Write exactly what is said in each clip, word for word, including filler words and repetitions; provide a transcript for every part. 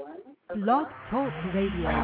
Blog Talk Radio.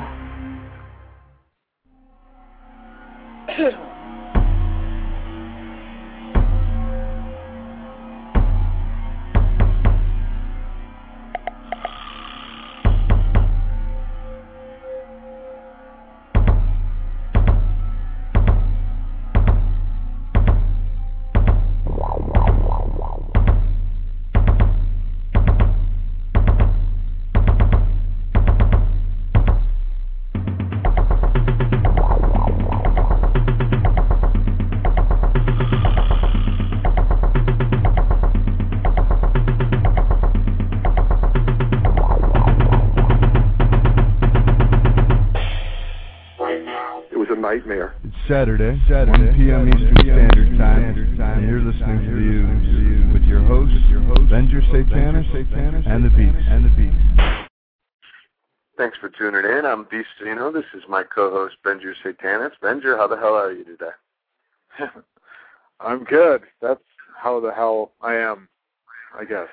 Nightmare. It's Saturday, Saturday, one p.m. Eastern Standard Time, and you're listening to The Ooze with your host, Venger Satanis, and the Beast. And the Beast. Thanks for tuning in. I'm Beastino. This is my co-host, Venger Satanis. Venger, how the hell are you today? I'm good. That's how the hell I am, I guess.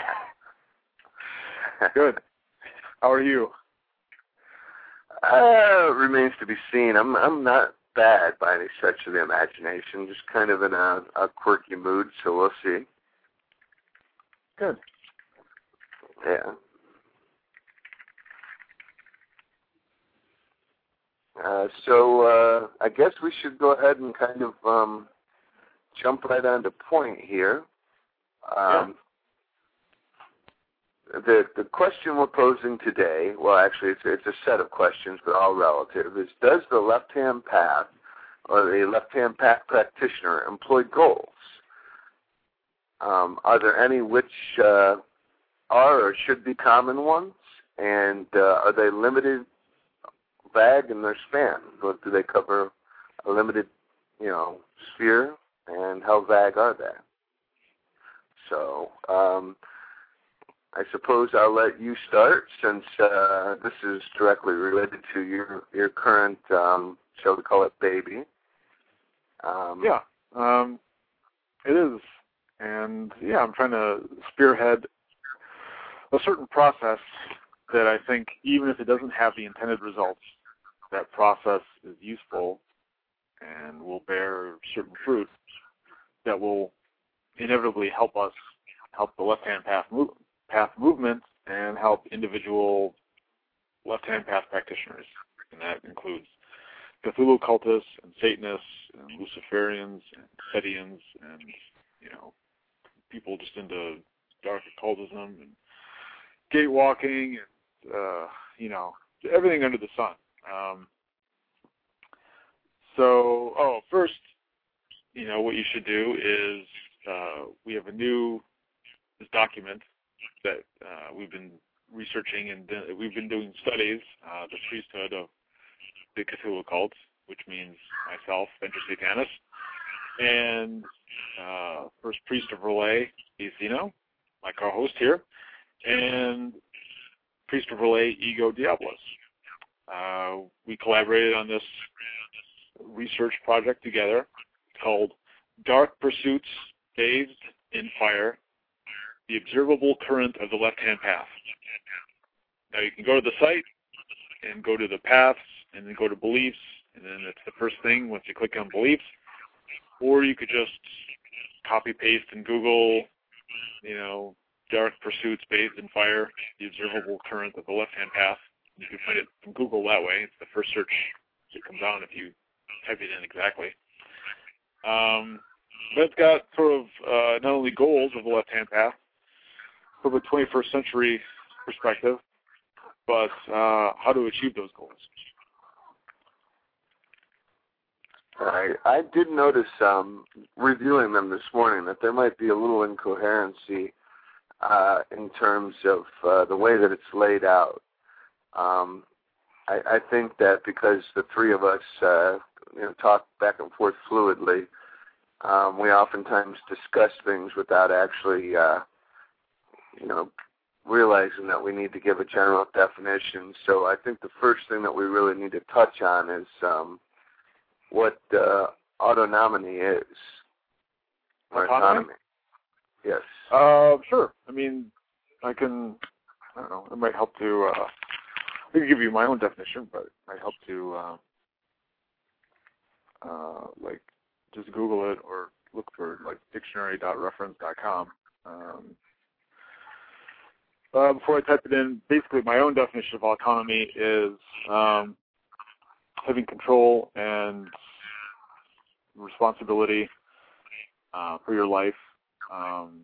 Good. How are you? Uh, remains to be seen. I'm I'm not bad by any stretch of the imagination. Just kind of in a, a quirky mood, so we'll see. Good. Yeah. Uh, so uh, I guess we should go ahead and kind of um, jump right on to point here. Um, yeah. The the question we're posing today, well, actually, it's it's a set of questions, but all relative, is does the left-hand path or the left-hand path practitioner employ goals? Um, are there any which uh, are or should be common ones? And uh, are they limited, vague in their span? Or do they cover a limited, you know, sphere? And how vague are they? So, um, I suppose I'll let you start, since uh, this is directly related to your your current, um, shall we call it, baby. Um, yeah, um, it is. And, yeah, I'm trying to spearhead a certain process that I think, even if it doesn't have the intended results, that process is useful and will bear certain fruit that will inevitably help us, help the left-hand path move. path movement and help individual left-hand path practitioners. And that includes Cthulhu cultists and Satanists and Luciferians and Setians and, you know, people just into dark occultism and gate walking and, uh, you know, everything under the sun. Um, so, oh, first, you know, what you should do is uh, we have a new this document that uh, we've been researching, and uh, we've been doing studies, uh, the priesthood of the Cthulhu cult, which means myself, Venger Satanis, and uh, first priest of Relay, Beastino, my co-host here, and priest of Relay, Ego Diabolos. Uh, we collaborated on this research project together called Dark Pursuits Bathed in Fire, the observable current of the left-hand path. Now you can go to the site and go to the paths and then go to beliefs, and then it's the first thing once you click on beliefs. Or you could just copy-paste in Google, you know, Dark Pursuits Bathed in Fire, the observable current of the left-hand path. You can find it from Google that way. It's the first search that comes on if you type it in exactly. Um, but it's got sort of uh, not only goals of the left-hand path, from a twenty-first century perspective, but uh, how to achieve those goals. I, I did notice, um, reviewing them this morning, that there might be a little incoherency uh, in terms of uh, the way that it's laid out. Um, I, I think that because the three of us uh, you know, talk back and forth fluidly, um, we oftentimes discuss things without actually uh, you know, realizing that we need to give a general definition. So I think the first thing that we really need to touch on is um, what uh, autonomy is. Or autonomy? autonomy. Yes. Uh, sure. I mean, I can I don't know. It might help to. Uh, I can give you my own definition, but it might help to uh, uh, like just Google it or look for like dictionary dot reference dot com. Um, uh, before I type it in, basically my own definition of autonomy is um, having control and responsibility uh, for your life, um,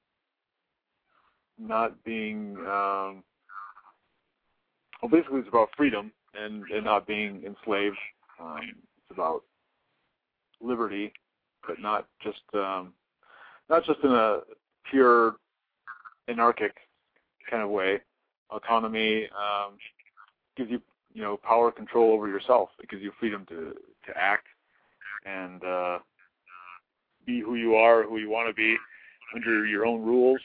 not being, um, well, basically it's about freedom and, and not being enslaved. Um, it's about liberty, but not just um, not just in a pure anarchic kind of way. Autonomy um, gives you, you know, power, control over yourself. It gives you freedom to, to act and uh, be who you are, who you want to be, under your own rules.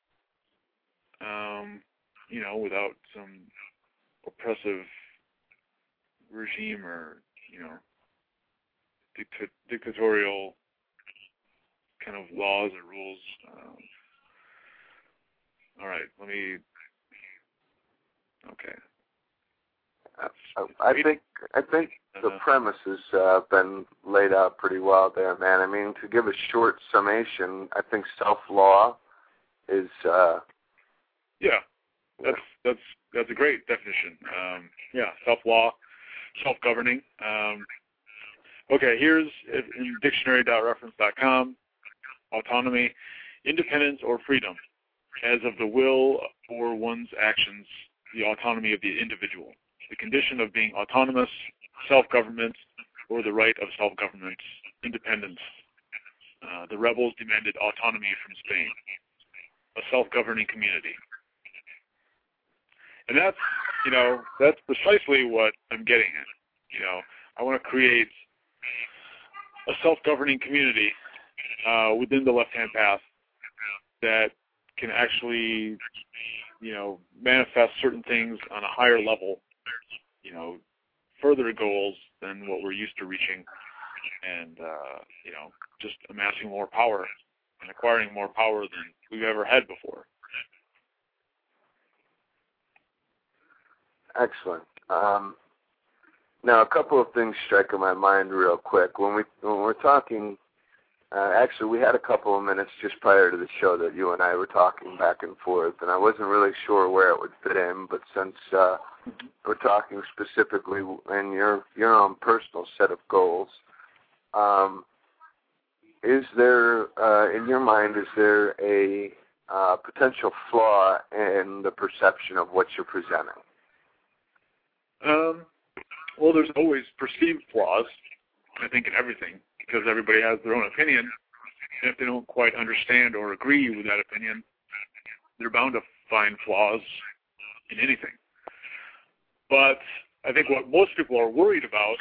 Um, you know, without some oppressive regime or, you know, dict- dictatorial kind of laws or rules. Um, all right, let me. Okay. I, I think I think the premise has uh, been laid out pretty well there, man. I mean, to give a short summation, I think self-law is. Uh, yeah, that's that's that's a great definition. Um, yeah, self-law, self-governing. Um, okay, here's in dictionary dot reference dot com. Autonomy, independence or freedom, as of the will or one's actions, the autonomy of the individual, the condition of being autonomous, self-government, or the right of self-government, independence. Uh, the rebels demanded autonomy from Spain, a self-governing community. And that's, you know, that's precisely what I'm getting at. You know, I want to create a self-governing community uh, within the left-hand path that can actually, you know, manifest certain things on a higher level, you know, further goals than what we're used to reaching, and, uh, you know, just amassing more power and acquiring more power than we've ever had before. Excellent. Um, now, a couple of things strike in my mind real quick. When, we, when we're talking, uh, actually, we had a couple of minutes just prior to the show that you and I were talking back and forth, and I wasn't really sure where it would fit in, but since uh, we're talking specifically in your, your own personal set of goals, um, is there, uh, in your mind, is there a uh, potential flaw in the perception of what you're presenting? Um, well, there's always perceived flaws, I think, in everything, because everybody has their own opinion, and if they don't quite understand or agree with that opinion, they're bound to find flaws in anything. But I think what most people are worried about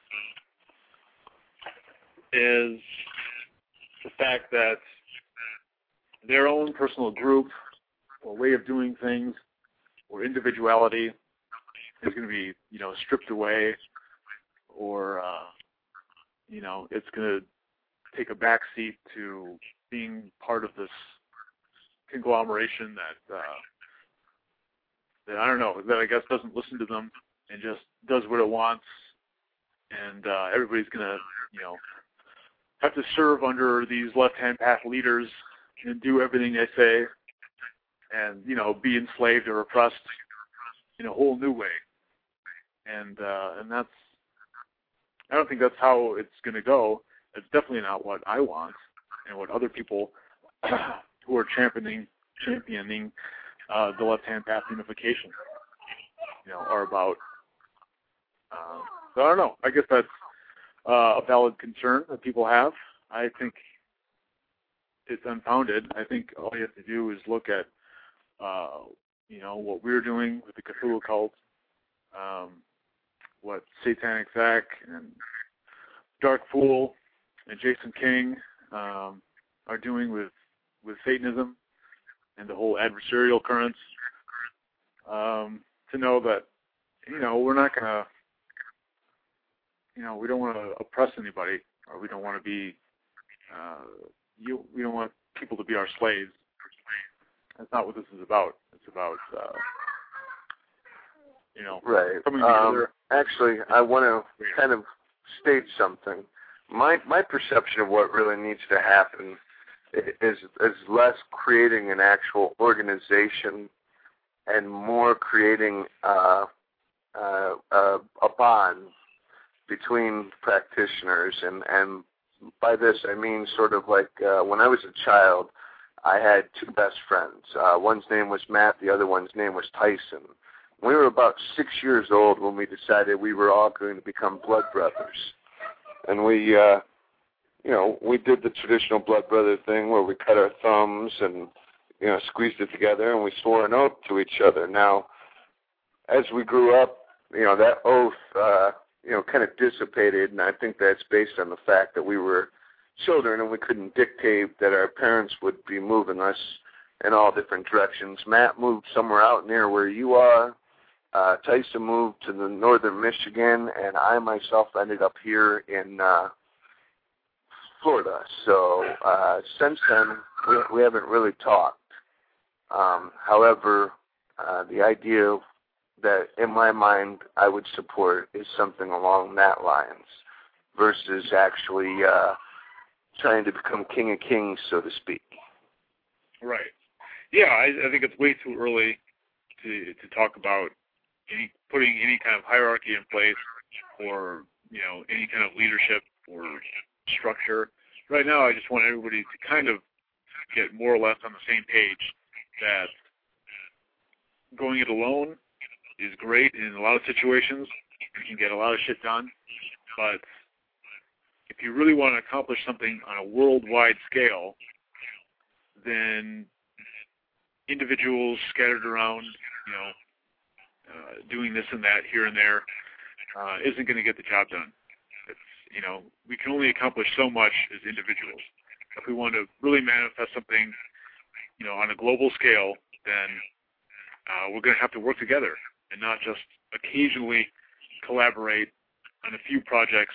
is the fact that their own personal group or way of doing things or individuality is going to be, you know, stripped away, or, uh, you know, it's going to take a backseat to being part of this conglomeration that, uh, that, I don't know, that I guess doesn't listen to them and just does what it wants, and uh, everybody's going to, you know, have to serve under these left-hand path leaders and do everything they say and, you know, be enslaved or oppressed in a whole new way. And uh, and that's, I don't think that's how it's going to go. It's definitely not what I want and what other people who are championing championing uh, the left-hand path unification, you know, are about. Uh, so I don't know. I guess that's uh, a valid concern that people have. I think it's unfounded. I think all you have to do is look at, uh, you know, what we're doing with the Cthulhu cult, um, what Satanic Zach and Dark Fool and Jason King um, are doing with, with Satanism and the whole adversarial currents, um, to know that, you know, we're not going to, you know, we don't want to oppress anybody, or we don't want to be, uh, you, we don't want people to be our slaves. That's not what this is about. It's about, uh, you know, right. coming Um, together. actually, I want to kind of state something. My my perception of what really needs to happen is is less creating an actual organization and more creating uh, uh, uh, a bond between practitioners. And, and by this I mean sort of like uh, when I was a child, I had two best friends. Uh, one's name was Matt, the other one's name was Tyson. We were about six years old when we decided we were all going to become blood brothers. And we, uh, you know, we did the traditional blood brother thing where we cut our thumbs and, you know, squeezed it together, and we swore an oath to each other. Now, as we grew up, you know, that oath, uh, you know, kind of dissipated, and I think that's based on the fact that we were children and we couldn't dictate that our parents would be moving us in all different directions. Matt moved somewhere out near where you are. Uh, Tyson moved to the northern Michigan, and I myself ended up here in uh, Florida. So uh, since then, we, we haven't really talked. Um, however, uh, the idea that in my mind I would support is something along that lines versus actually uh, trying to become king of kings, so to speak. Right. Yeah, I, I think it's way too early to to talk about any, putting any kind of hierarchy in place or, you know, any kind of leadership or structure. Right now, I just want everybody to kind of get more or less on the same page that going it alone is great in a lot of situations. You can get a lot of shit done. But if you really want to accomplish something on a worldwide scale, then individuals scattered around, you know, uh, doing this and that here and there uh, isn't going to get the job done. It's, you know, we can only accomplish so much as individuals. If we want to really manifest something, you know, on a global scale, then uh, we're going to have to work together and not just occasionally collaborate on a few projects,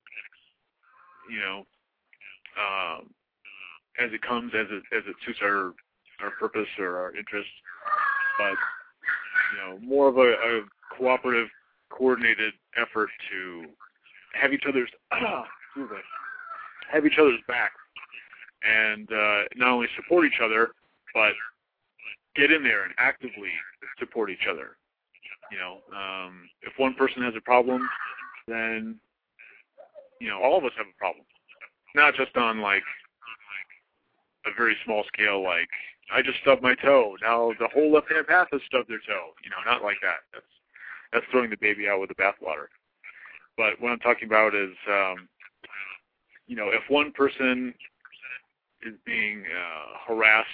you know, um, as it comes, as it as it suits our our purpose or our interests. But you know, more of a, a cooperative, coordinated effort to have each other's excuse me, have each other's back, and uh, not only support each other, but get in there and actively support each other. You know, um, if one person has a problem, then you know all of us have a problem. Not just on like a very small scale, like I just stubbed my toe. Now the whole left-hand path has stubbed their toe. You know, not like that. That's that's throwing the baby out with the bathwater. But what I'm talking about is, um, you know, if one person is being uh, harassed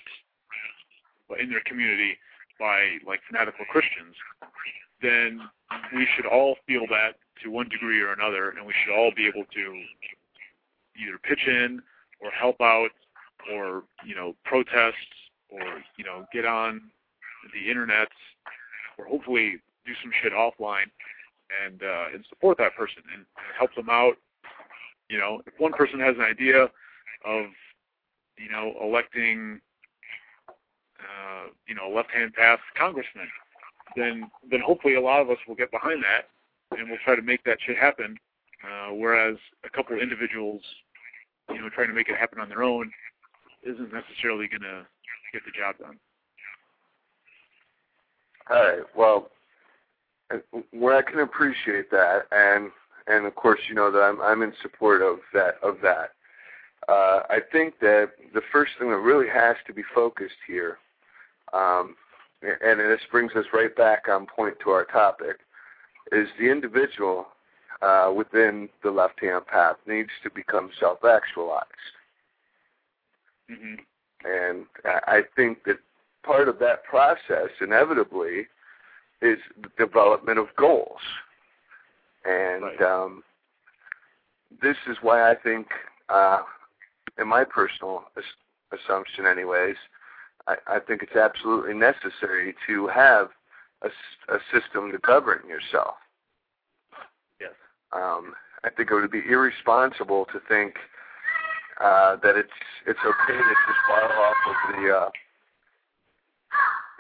in their community by like fanatical Christians, then we should all feel that to one degree or another, and we should all be able to either pitch in or help out or, you know, protest or, you know, get on the internet or hopefully do some shit offline and uh, and support that person and help them out. You know, if one person has an idea of, you know, electing, uh, you know, left-hand path congressman, then then hopefully a lot of us will get behind that and we'll try to make that shit happen. Uh, whereas a couple of individuals, you know, trying to make it happen on their own isn't necessarily going to get the job done. All right. Well, where I can appreciate that, and and of course, you know that I'm I'm in support of that of that. Uh, I think that the first thing that really has to be focused here, um, and this brings us right back on point to our topic, is the individual uh, within the left-hand path needs to become self-actualized. Mm-hmm. And I think that part of that process, inevitably, is the development of goals. And right. um, this is why I think, uh, in my personal as- assumption anyways, I, I think it's absolutely necessary to have a, a system to govern yourself. Yes. Um, I think it would be irresponsible to think uh, that it's it's okay to just borrow off of the uh,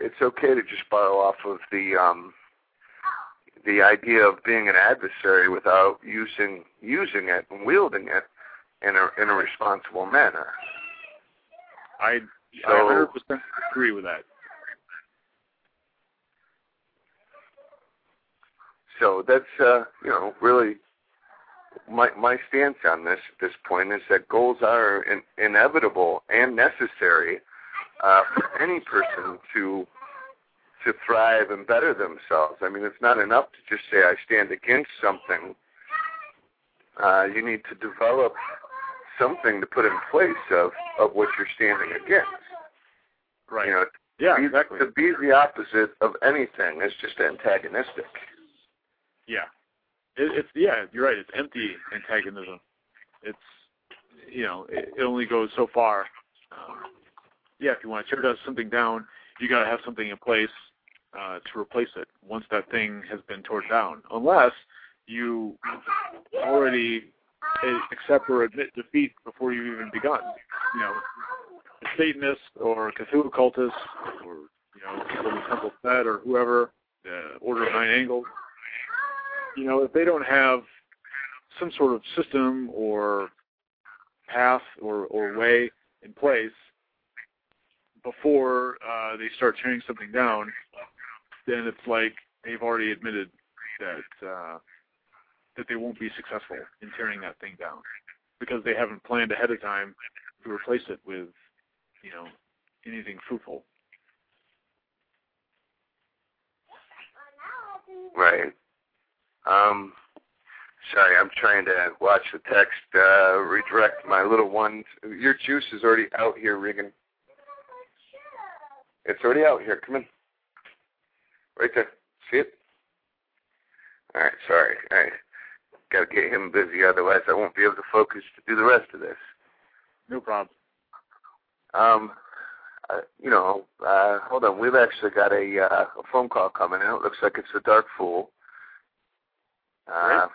it's okay to just borrow off of the um, the idea of being an adversary without using using it and wielding it in a in a responsible manner. I so, I one hundred percent agree with that. So that's uh, you know really my my stance on this at this point is that goals are in, inevitable and necessary uh, for any person to to thrive and better themselves. I mean, it's not enough to just say I stand against something. Uh, you need to develop something to put in place of, of what you're standing against. Right. You know, yeah, be, exactly. To be the opposite of anything is just antagonistic. Yeah. It, it's yeah, you're right. It's empty antagonism. It's you know, it, it only goes so far. Um, yeah, if you want to tear something down, you got to have something in place uh, to replace it once that thing has been torn down. Unless you already accept or admit defeat before you've even begun. You know, a Satanist or a Cthulhu cultist or you know, people in the Temple of Set or whoever, the Order of Nine Angles. You know, if they don't have some sort of system or path or, or way in place before uh, they start tearing something down, then it's like they've already admitted that uh, that they won't be successful in tearing that thing down because they haven't planned ahead of time to replace it with, you know, anything fruitful. Right. Um, sorry, I'm trying to watch the text, uh, redirect my little one. Your juice is already out here, Regan. It's already out here. Come in. Right there. See it? All right, sorry. All right. Got to get him busy, otherwise I won't be able to focus to do the rest of this. No problem. Um, uh, you know, uh, hold on. We've actually got a, uh, a phone call coming in. It looks like it's the Dark Fool. Uh, right.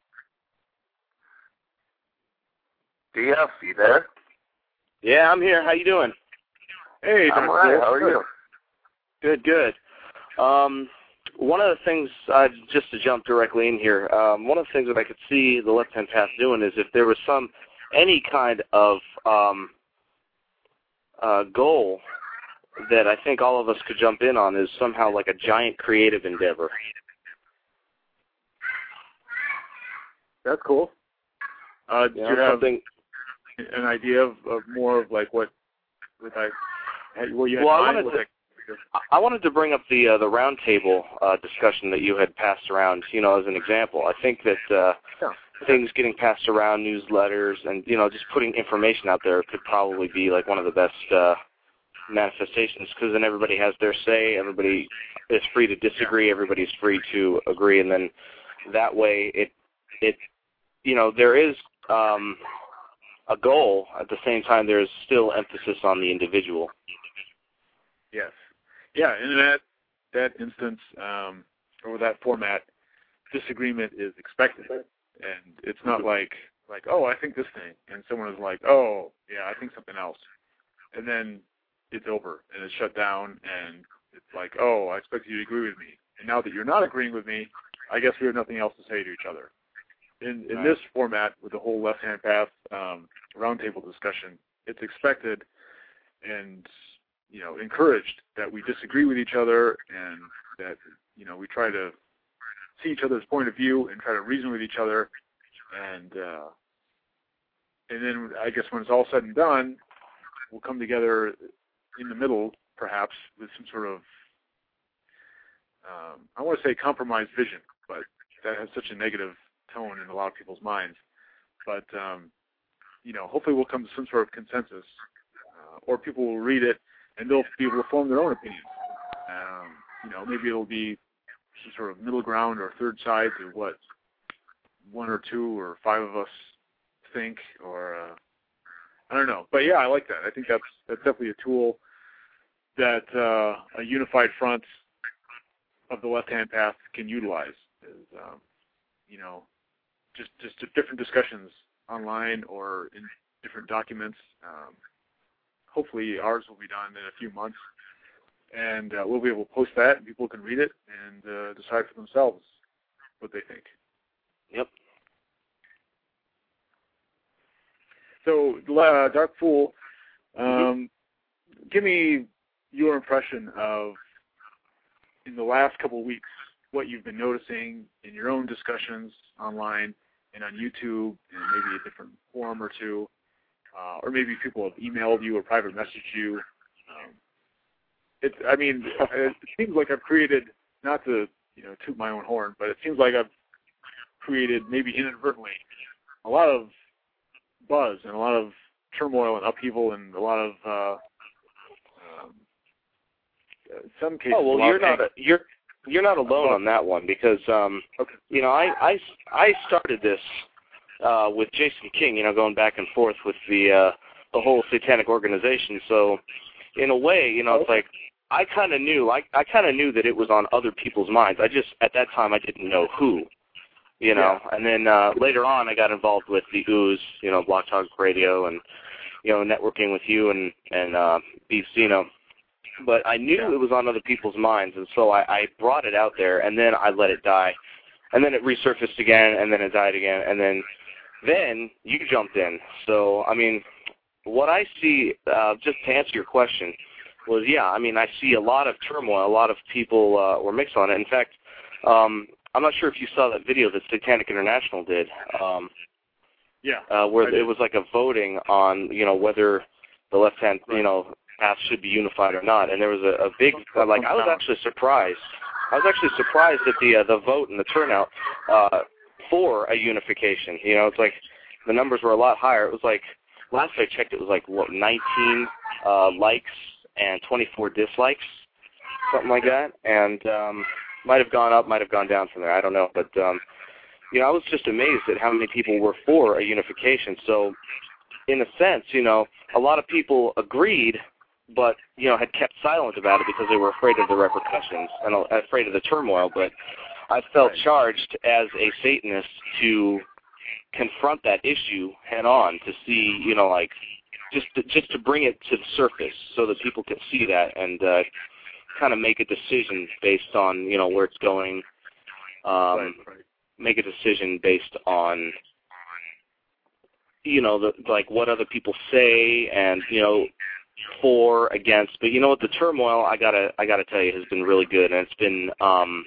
D F, you there? Yeah, I'm here. How you doing? Hey, I'm all right. How are you? Good, good. Um, one of the things, uh, just to jump directly in here, um, one of the things that I could see the Left-Hand Path doing is if there was some, any kind of um, uh, goal that I think all of us could jump in on is somehow like a giant creative endeavor. That's cool. Uh, do you, you know, have something... an idea of, of more of like what, what I, what you had well, in mind? I wanted, to, I wanted to bring up the uh, the roundtable uh, discussion that you had passed around, you know, as an example. I think that uh, yeah. things getting passed around, newsletters, and, you know, just putting information out there could probably be like one of the best uh, manifestations because then everybody has their say, everybody is free to disagree, everybody's free to agree, and then that way it, it you know, there is um, a goal. At the same time, there's still emphasis on the individual. Yes. Yeah, in that that instance, um, or that format, disagreement is expected. And it's not like, like, oh, I think this thing. And someone is like, oh, yeah, I think something else. And then it's over, and it's shut down, and it's like, oh, I expect you to agree with me. And now that you're not agreeing with me, I guess we have nothing else to say to each other. In, in right. this format, with the whole Left-Hand Path um, roundtable discussion, it's expected and, you know, encouraged that we disagree with each other and that, you know, we try to see each other's point of view and try to reason with each other. And uh, and then I guess when it's all said and done, we'll come together in the middle, perhaps, with some sort of, um, I want to say compromised vision, but that has such a negative tone in a lot of people's minds. But, um, you know, hopefully we'll come to some sort of consensus, uh, or people will read it and they'll be able to form their own opinions. Um, you know, maybe it'll be some sort of middle ground or third side to what one or two or five of us think, or uh, I don't know. But yeah, I like that. I think that's that's definitely a tool that uh, a unified front of the Left-Hand Path can utilize. Is, um, you know, just just different discussions online or in different documents. Um, hopefully ours will be done in a few months. and uh, we'll be able to post that, and people can read it and uh, decide for themselves what they think. Yep. So, uh, Dark Fool, um, mm-hmm. give me your impression of, in the last couple of weeks, what you've been noticing in your own discussions online and on YouTube and maybe a different forum or two, uh, or maybe people have emailed you or private messaged you. Um, it, I mean, it seems like I've created, not to you know toot my own horn, but it seems like I've created, maybe inadvertently, a lot of buzz and a lot of turmoil and upheaval and a lot of, uh, um, in some cases, oh well, you're not a, you're you're not alone on that one because um, okay. you know I, I, I started this uh, with Jason King, you know, going back and forth with the uh, the whole satanic organization. So in a way, you know, it's like I kind of knew, I I kind of knew that it was on other people's minds. I just at that time I didn't know who. You know, yeah. And then uh, later on, I got involved with the Ooze, you know, Blog Talk Radio, and you know, networking with you and and uh, Beef Zeno. But I knew yeah. it was on other people's minds, and so I, I brought it out there, and then I let it die, and then it resurfaced again, and then it died again, and then then you jumped in. So I mean, what I see, uh, just to answer your question, was yeah, I mean, I see a lot of turmoil, a lot of people uh, were mixed on it. In fact. Um, I'm not sure if you saw that video that Satanic International did. Um, yeah. Uh, where it was like a voting on, you know, whether the left-hand, right. you know, path should be unified or not. And there was a, a big, uh, like, I was actually surprised. I was actually surprised at the uh, the vote and the turnout uh, for a unification. You know, it's like the numbers were a lot higher. It was like, last I checked, it was like, what, nineteen uh, likes and twenty-four dislikes, something like that. And, um, might have gone up, might have gone down from there. I don't know. But, um, you know, I was just amazed at how many people were for a unification. So, in a sense, you know, a lot of people agreed, but, you know, had kept silent about it because they were afraid of the repercussions and afraid of the turmoil. But I felt charged as a Satanist to confront that issue head on, to see, you know, like, just to, just to bring it to the surface so that people could see that and, uh, kind of make a decision based on, you know, where it's going, um, right, right. make a decision based on, you know, the, like what other people say and, you know, for, against. But you know what, the turmoil, I gotta, I gotta tell you, has been really good, and it's been, um,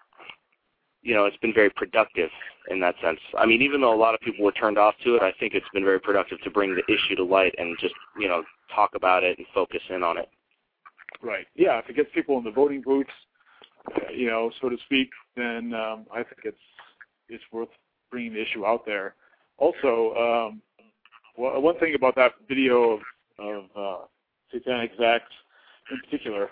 you know, it's been very productive in that sense. I mean, even though a lot of people were turned off to it, I think it's been very productive to bring the issue to light and just, you know, talk about it and focus in on it. Right. Yeah, if it gets people in the voting booths, uh, you know, so to speak, then um, I think it's it's worth bringing the issue out there. Also, um, well, one thing about that video of, of uh, Satanic Zach in particular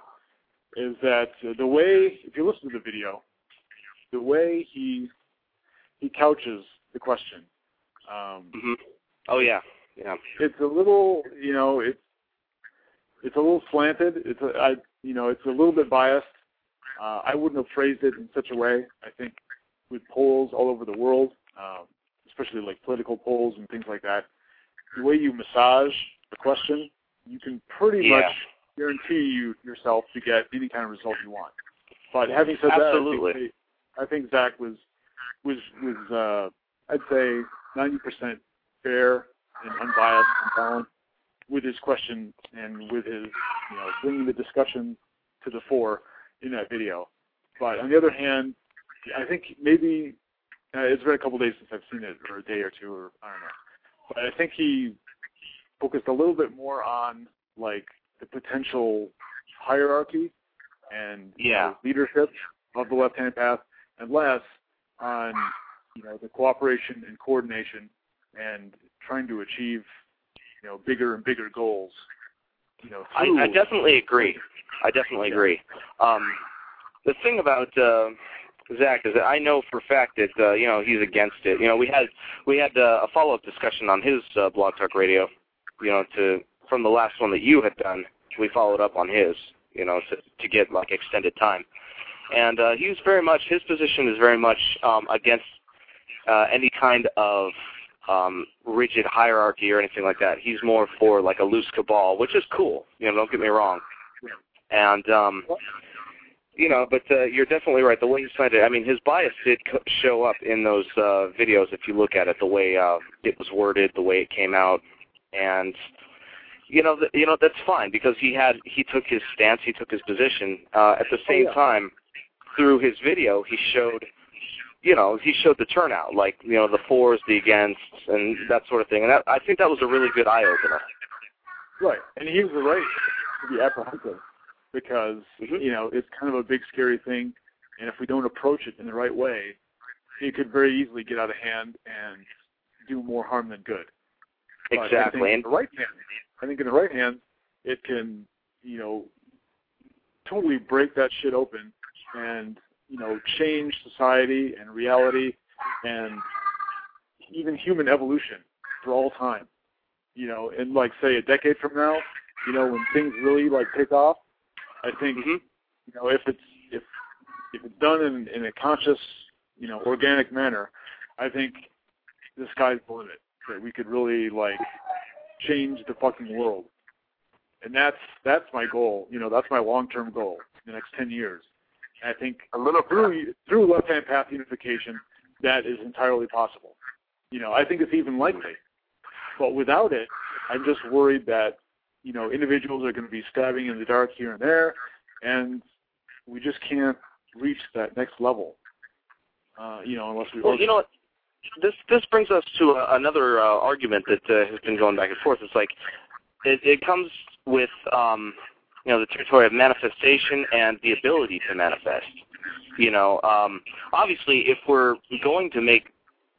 is that uh, the way, if you listen to the video, the way he he couches the question. Um, mm-hmm. Oh yeah, yeah. It's a little, you know, it's. It's a little slanted. It's a, I, you know, it's a little bit biased. Uh, I wouldn't have phrased it in such a way. I think with polls all over the world, um, especially like political polls and things like that, the way you massage the question, you can pretty yeah. much guarantee you yourself to get any kind of result you want. But having said Absolutely. that, I think, I think Zach was was was uh, I'd say ninety percent fair and unbiased and balanced with his question and with his, you know, bringing the discussion to the fore in that video. But on the other hand, I think maybe, uh, it's been a couple days since I've seen it, or a day or two, or I don't know. But I think he focused a little bit more on, like, the potential hierarchy and yeah. you know, leadership of the left-hand path, and less on, you know, the cooperation and coordination and trying to achieve, you know, bigger and bigger goals. You know, I, I definitely agree. I definitely agree. Um, the thing about uh, Zach is that I know for a fact that uh, you know, he's against it. You know, we had we had uh, a follow-up discussion on his uh, Blog Talk Radio. You know, to from the last one that you had done, we followed up on his. You know, to, to get like extended time, and uh, he's very much his position is very much um, against uh, any kind of Um, rigid hierarchy or anything like that. He's more for like a loose cabal, which is cool. You know, don't get me wrong. And, um, you know, but uh, you're definitely right. The way he signed it, I mean, his bias did co- show up in those uh, videos if you look at it, the way uh, it was worded, the way it came out. And, you know, th- you know that's fine because he had he took his stance, he took his position. Uh, at the same oh, yeah. time, through his video, he showed, you know, he showed the turnout, like, you know, the fors, the against, and that sort of thing. And that, I think that was a really good eye-opener. Right, and he has the right to be apprehensive because, mm-hmm. you know, it's kind of a big, scary thing, and if we don't approach it in the right way, it could very easily get out of hand and do more harm than good. But exactly. I think in the right hand, I think in the right hand, it can, you know, totally break that shit open and, you know, change society and reality and even human evolution for all time. You know, in like, say, a decade from now, you know, when things really, like, take off, I think, mm-hmm. you know, if it's if if it's done in, in a conscious, you know, organic manner, I think the sky's the limit. That we could really, like, change the fucking world. And that's that's my goal. You know, that's my long-term goal in the next ten years. And I think a little through through left-hand path unification, that is entirely possible. You know, I think it's even likely. But without it, I'm just worried that, you know, individuals are going to be stabbing in the dark here and there, and we just can't reach that next level, uh, you know, unless we... Well, you know what? This this brings us to a, another uh, argument that uh, has been going back and forth. It's like, it, it comes with, um, you know, the territory of manifestation and the ability to manifest. You know, um, obviously, if we're going to make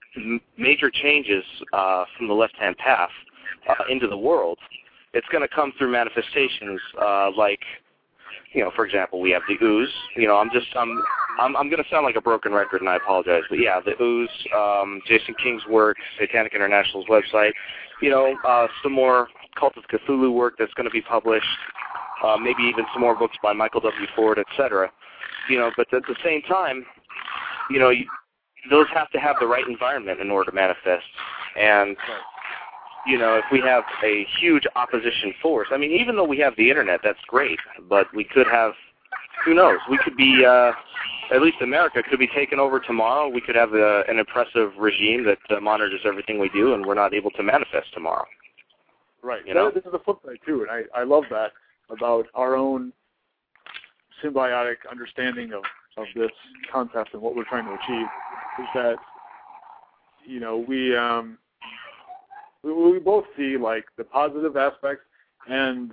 major changes uh, from the left-hand path uh, into the world, it's going to come through manifestations uh, like, you know, for example, we have the ooze. You know, I'm just, I'm, I'm, I'm going to sound like a broken record, and I apologize, but yeah, the ooze, um, Jason King's work, Satanic International's website, you know, uh, some more Cult of Cthulhu work that's going to be published, uh, maybe even some more books by Michael W. Ford, et cetera. You know, but at the same time, you know, you, those have to have the right environment in order to manifest. And, you know, if we have a huge opposition force, I mean, even though we have the Internet, that's great, but we could have, who knows, we could be, uh, at least America could be taken over tomorrow. We could have a, an oppressive regime that uh, monitors everything we do, and we're not able to manifest tomorrow. Right. You know? This is the flip side, too, and I, I love that about our own symbiotic understanding of, of this concept and what we're trying to achieve. Is that, you know, we um, we, we both see, like, the positive aspects and,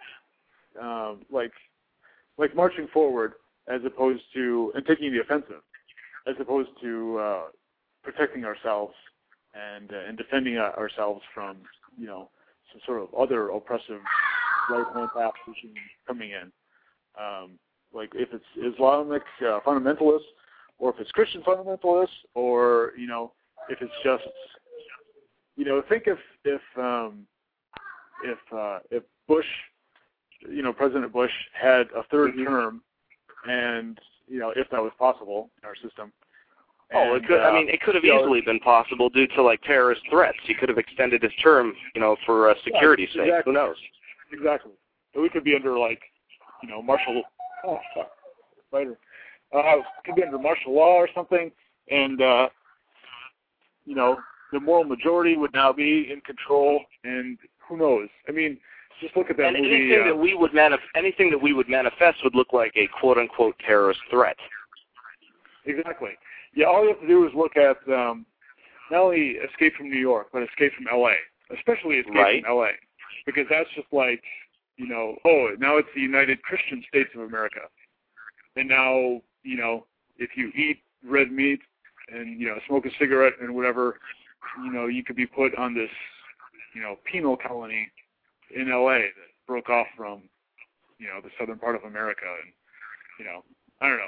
um, like, like marching forward as opposed to, and taking the offensive, as opposed to uh, protecting ourselves and uh, and defending ourselves from, you know, some sort of other oppressive right-hand path regime coming in. Um, like, if it's Islamic uh, fundamentalists, or if it's Christian fundamentalists, or, you know, if it's just, you know, think if if um, if uh, if Bush, you know, President Bush had a third mm-hmm. term, and, you know, if that was possible in our system. Oh, and, it could. Uh, I mean, it could have easily know, been possible due to, like, terrorist threats. He could have extended his term, you know, for uh, security's yeah, exactly. sake. Who knows? Exactly. So we could be under, like, you know, martial. Oh, fuck. Later. Uh, could be under martial law or something, and, uh, you know, the moral majority would now be in control, and who knows? I mean, just look at that and movie. Anything, uh, that we would manif- anything that we would manifest would look like a quote-unquote terrorist threat. Exactly. Yeah, all you have to do is look at um, not only Escape from New York, but Escape from L A, especially Escape right. from L A, because that's just like, you know, oh, now it's the United Christian States of America. And now, you know, if you eat red meat and, you know, smoke a cigarette and whatever, you know, you could be put on this, you know, penal colony in L A that broke off from, you know, the southern part of America. And, you know, I don't know.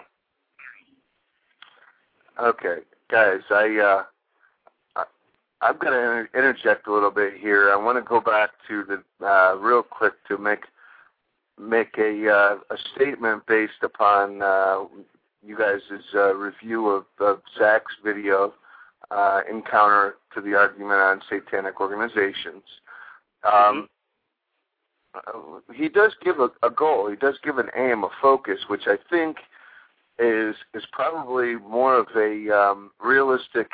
Okay, guys, I, uh, I, I'm going to inter- interject a little bit here. I want to go back to the, uh, real quick to make make a uh, a statement based upon uh, you guys' uh, review of, of Zach's video, uh, Encounter to the Argument on Satanic Organizations. Um, uh, he does give a, a goal. He does give an aim, a focus, which I think is is probably more of a um, realistic,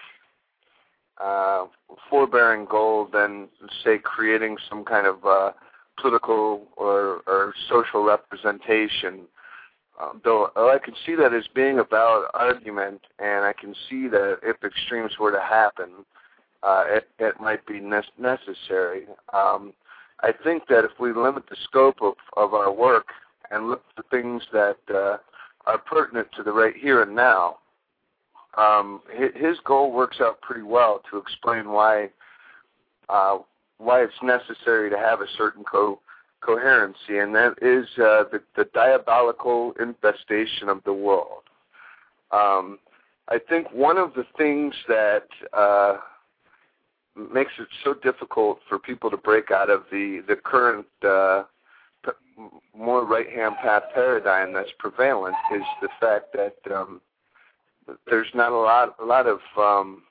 uh, forbearing goal than, say, creating some kind of uh, political or, or social representation. Um, though I can see that as being a valid argument, and I can see that if extremes were to happen, uh, it, it might be ne- necessary. Um, I think that if we limit the scope of, of our work and look at the things that uh, are pertinent to the right here and now, um, his goal works out pretty well to explain why uh, why it's necessary to have a certain co- coherency, and that is uh, the, the diabolical infestation of the world. Um, I think one of the things that uh, makes it so difficult for people to break out of the, the current uh, p- more right-hand path paradigm that's prevalent is the fact that um, there's not a lot, a lot of um,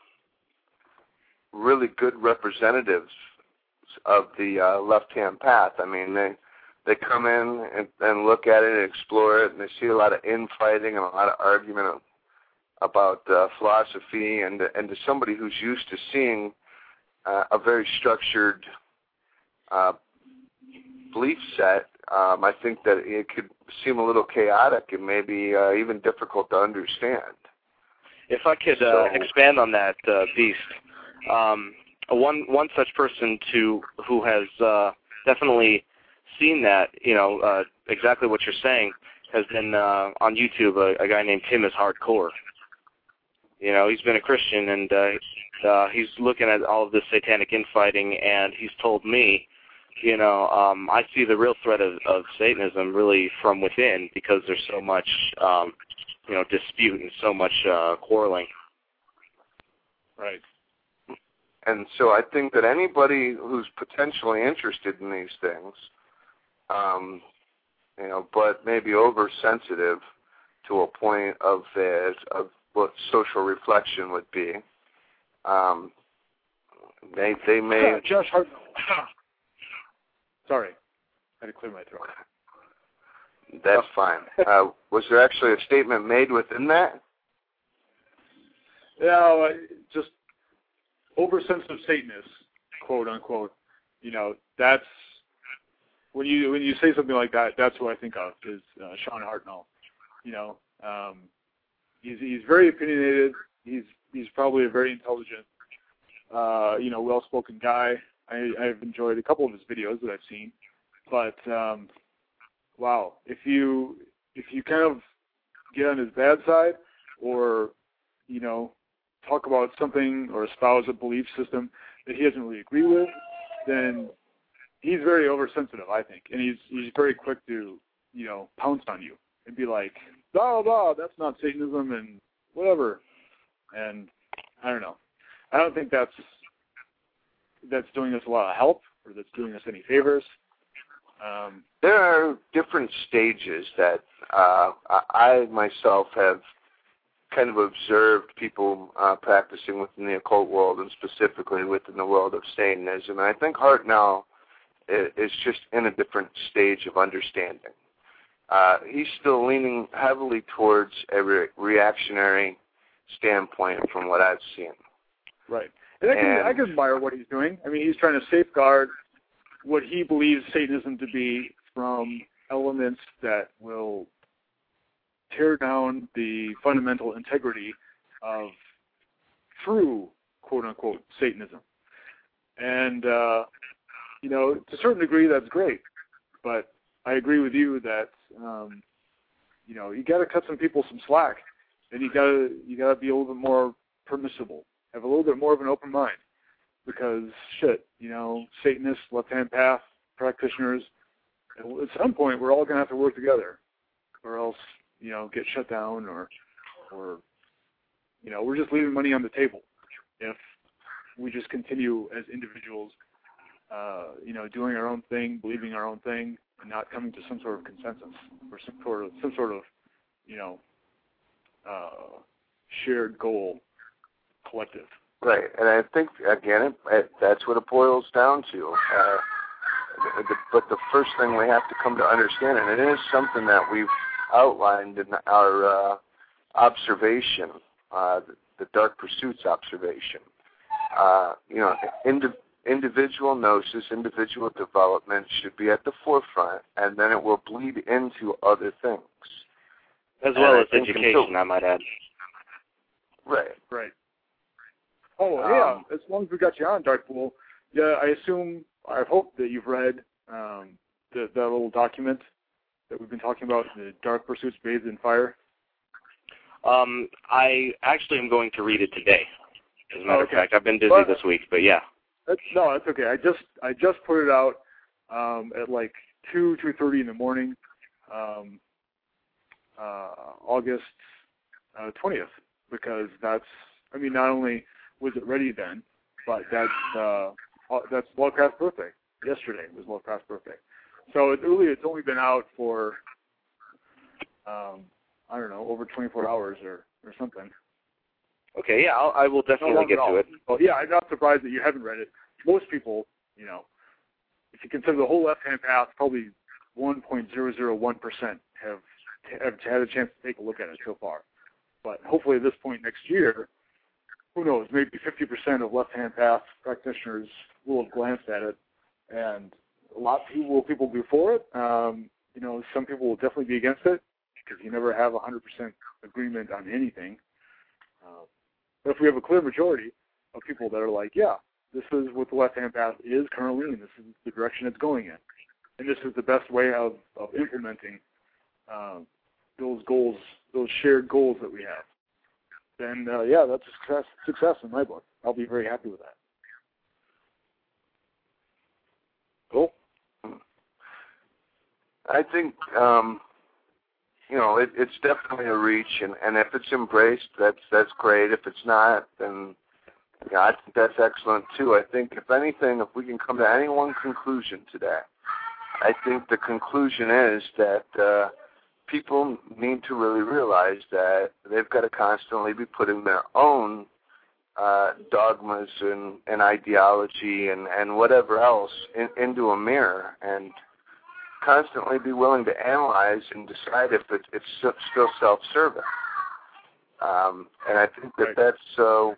really good representatives of the uh, left-hand path. I mean, they they come in and, and look at it and explore it, and they see a lot of infighting and a lot of argument about uh, philosophy. And and to somebody who's used to seeing uh, a very structured uh, belief set, um, I think that it could seem a little chaotic and maybe uh, even difficult to understand. If I could uh, so, expand on that, uh, Beast. Um, One one such person to who has uh, definitely seen that, you know, uh, exactly what you're saying, has been uh, on YouTube. A, a guy named Tim is Hardcore. You know, he's been a Christian, and uh, uh, he's looking at all of this satanic infighting, and he's told me, you know, um, I see the real threat of, of Satanism really from within, because there's so much, um, you know, dispute and so much uh, quarreling. Right. And so I think that anybody who's potentially interested in these things, um, you know, but maybe oversensitive to a point of this, of what social reflection would be, um, they they may. Josh Hart. Sorry, I had to clear my throat. That's fine. Uh, was there actually a statement made within that? Yeah, just. Oversensitive Satanists, quote unquote, you know, that's when you when you say something like that, that's who I think of is uh, Sean Hartnell. You know, um, he's he's very opinionated. He's he's probably a very intelligent, uh, you know, well-spoken guy. I, I've enjoyed a couple of his videos that I've seen, but um, wow, if you if you kind of get on his bad side, or you know, talk about something or espouse a belief system that he doesn't really agree with, then he's very oversensitive, I think, and he's he's very quick to, you know, pounce on you and be like, blah, blah, that's not Satanism and whatever. And I don't know. I don't think that's that's doing us a lot of help or that's doing us any favors. Um, there are different stages that uh, I myself have kind of observed people uh, practicing within the occult world and specifically within the world of Satanism. And I think Hartnell is just in a different stage of understanding. Uh, he's still leaning heavily towards a re- reactionary standpoint from what I've seen. Right. And I can, and I can admire what he's doing. I mean, he's trying to safeguard what he believes Satanism to be from elements that will tear down the fundamental integrity of true, quote-unquote, Satanism. And, uh, you know, to a certain degree, that's great. But I agree with you that, um, you know, you got to cut some people some slack, and you got to you got to be a little bit more permissible, have a little bit more of an open mind, because shit, you know, Satanists, left-hand path practitioners, at some point we're all going to have to work together, or else, you know, get shut down, or, or, you know, we're just leaving money on the table if we just continue as individuals, uh, you know, doing our own thing, believing our own thing, and not coming to some sort of consensus or some sort of, some sort of, you know, uh, shared goal collective. Right, and I think, again, it, it, that's what it boils down to. Uh, the, but the first thing we have to come to understand, and it is something that we've outlined in our uh, observation, uh, the, the Dark Pursuits observation. Uh, you know, indi- individual gnosis, individual development should be at the forefront, and then it will bleed into other things. As well and as education, until, I might add. Right. Right. Oh, um, yeah, as long as we got you on, Darkpool, yeah, I assume, I hope that you've read um, the, that little document that we've been talking about, the Dark Pursuits Bathed in Fire. Um, I actually am going to read it today. As a matter oh, okay. of fact, I've been busy but, this week, but yeah. That's, no, that's okay. I just I just put it out um, at like two two thirty in the morning, um, uh, August uh, twentieth, because that's I mean not only was it ready then, but that's uh, that's Lovecraft's birthday. Yesterday was Lovecraft's birthday, so it really it's only been out for um, I don't know over twenty-four hours or, or something. Okay, yeah, I'll, I will definitely get to it. Well, yeah, I'm not surprised that you haven't read it. Most people, you know, if you consider the whole left-hand path, probably one point zero zero one percent have, have had a chance to take a look at it so far. But hopefully at this point next year, who knows, maybe fifty percent of left-hand path practitioners will have glanced at it, and a lot of people will people be for it. Um, you know, some people will definitely be against it, because you never have one hundred percent agreement on anything. Uh, But if we have a clear majority of people that are like, yeah, this is what the left-hand path is currently, and this is the direction it's going in, and this is the best way of, of implementing uh, those goals, those shared goals that we have, then, uh, yeah, that's a success, success in my book. I'll be very happy with that. Cool. I think... Um You know, it, it's definitely a reach, and, and if it's embraced, that's that's great. If it's not, then yeah, I think that's excellent too. I think, if anything, if we can come to any one conclusion today, I think the conclusion is that uh, people need to really realize that they've got to constantly be putting their own uh, dogmas and, and ideology and, and whatever else in, into a mirror, and constantly be willing to analyze and decide if it, it's still self-serving. Um, and I think that right. that's, uh,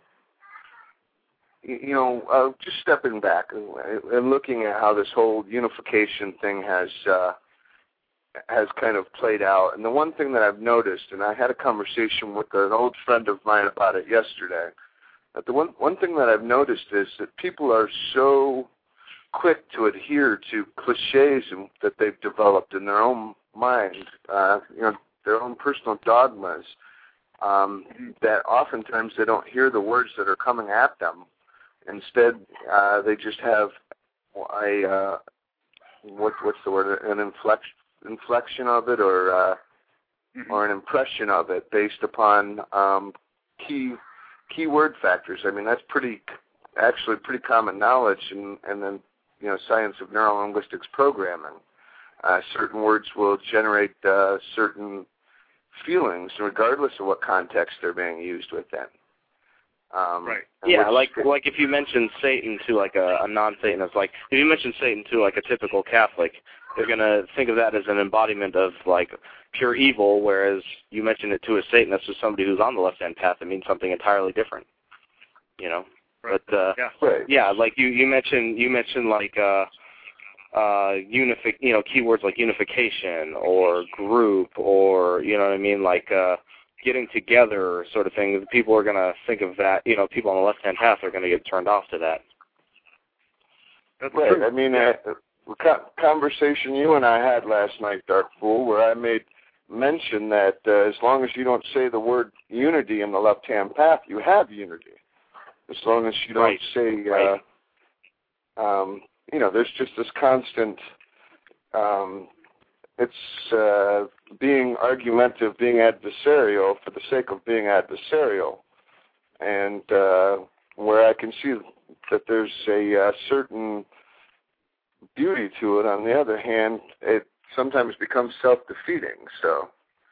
you know, uh, just stepping back and, and looking at how this whole unification thing has uh, has kind of played out. And the one thing that I've noticed, and I had a conversation with an old friend of mine about it yesterday, that the one, one thing that I've noticed is that people are so quick to adhere to cliches that they've developed in their own mind, uh, you know, their own personal dogmas, um, that oftentimes they don't hear the words that are coming at them. Instead, uh, they just have a, uh, what, what's the word, an inflection, inflection of it, or uh, mm-hmm. or an impression of it based upon um, key key word factors. I mean, that's pretty, actually pretty common knowledge, and, and then you know, science of neurolinguistics programming. Uh, certain words will generate uh, certain feelings, regardless of what context they're being used within. Um, right. Yeah, which, like like if you mention Satan to like a, a non-Satanist, like if you mention Satan to like a typical Catholic, they're gonna think of that as an embodiment of like pure evil, whereas you mention it to a Satanist, or somebody who's on the left-hand path, it means something entirely different. You know. Right. But uh, yeah, right. yeah, like you, you mentioned, you mentioned like uh, uh, unifi- you know, keywords like unification or group, or you know what I mean, like uh, getting together, sort of thing. People are gonna think of that. You know, people on the left-hand path are gonna get turned off to that. That's right. true. I mean, uh, a conversation you and I had last night, Dark Fool, where I made mention that uh, as long as you don't say the word unity in the left-hand path, you have unity. As long as you don't right. say, uh, right. um, you know, there's just this constant, um, it's uh, being argumentative, being adversarial for the sake of being adversarial. And uh, where I can see that there's a uh, certain beauty to it, on the other hand, it sometimes becomes self-defeating. So,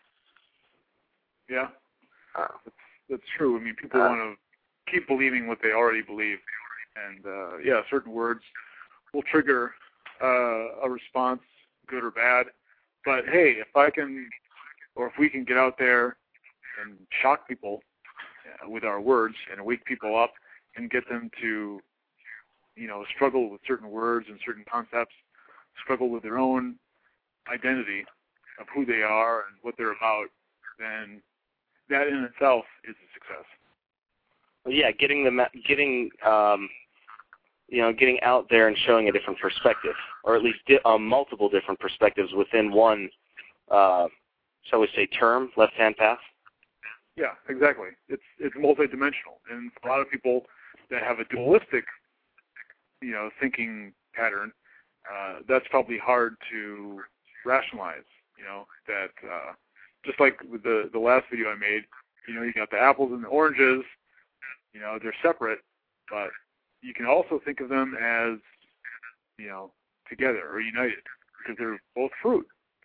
yeah, uh, that's, that's true. I mean, people uh, want to keep believing what they already believe, and uh, yeah, certain words will trigger uh, a response, good or bad. But hey, if I can, or if we can get out there and shock people uh, with our words and wake people up and get them to, you know, struggle with certain words and certain concepts, struggle with their own identity of who they are and what they're about, then that in itself is a success. Well, yeah, getting them, getting, um, you know, getting out there and showing a different perspective, or at least di- uh, multiple different perspectives within one, uh, shall we say, term, left-hand path. Yeah, exactly. It's it's multidimensional, and a lot of people that have a dualistic, you know, thinking pattern, uh, that's probably hard to rationalize. You know, that uh, just like with the the last video I made, you know, you got the apples and the oranges. You know, they're separate, but you can also think of them as, you know, together or united because they're both fruit.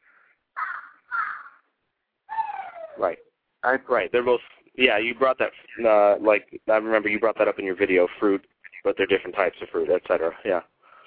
Right. I, right. They're both. Yeah, you brought that. Uh, like I remember you brought that up in your video. Fruit, but they're different types of fruit, et cetera. Yeah.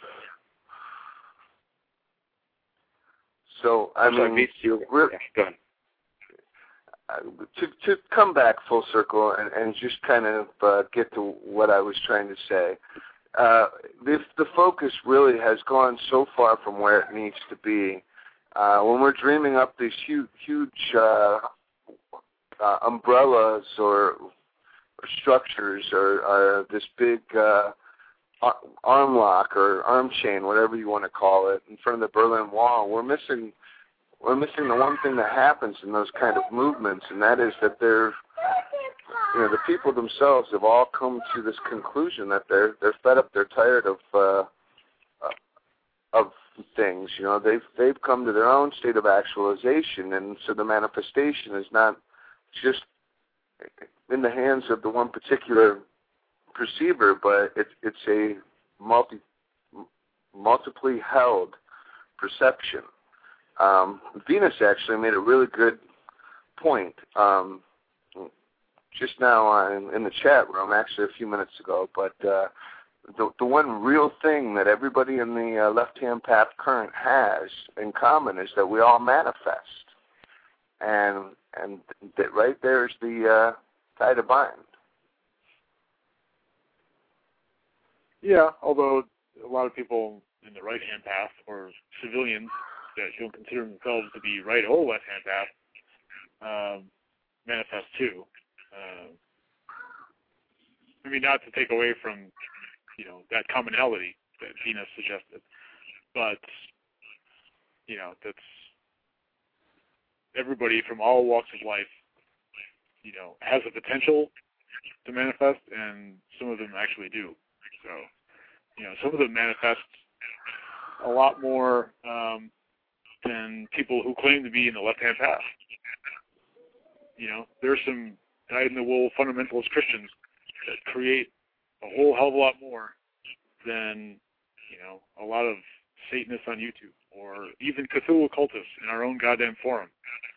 So I I'm mean, sorry, you, really, yeah, go ahead. Uh, to to come back full circle and, and just kind of uh, get to what I was trying to say. Uh, the the focus really has gone so far from where it needs to be. Uh, when we're dreaming up these huge, huge uh, uh, umbrellas or, or structures or uh, this big uh, arm lock or arm chain, whatever you want to call it, in front of the Berlin Wall, we're missing we're missing the one thing that happens in those kind of movements, and that is that they're, you know, the people themselves have all come to this conclusion that they're they're fed up, they're tired of uh, of things. You know, they've they've come to their own state of actualization, and so the manifestation is not just in the hands of the one particular perceiver, but it's it's a multi multiply held perception. Um, Venus actually made a really good point um, just now in, in the chat room, actually a few minutes ago. But uh, the the one real thing that everybody in the uh, left-hand path current has in common is that we all manifest, and and that right there is the uh, tie to bind. Yeah, although a lot of people in the right-hand path or civilians that don't consider themselves to be right or left-hand path um, manifest too. Uh, I mean, not to take away from, you know, that commonality that Venus suggested, but, you know, that's everybody from all walks of life, you know, has the potential to manifest, and some of them actually do. So, you know, some of them manifest a lot more um, than people who claim to be in the left-hand path. You know, there's some dyed-in-the-wool fundamentalist Christians that create a whole hell of a lot more than, you know, a lot of Satanists on YouTube or even Cthulhu cultists in our own goddamn forum.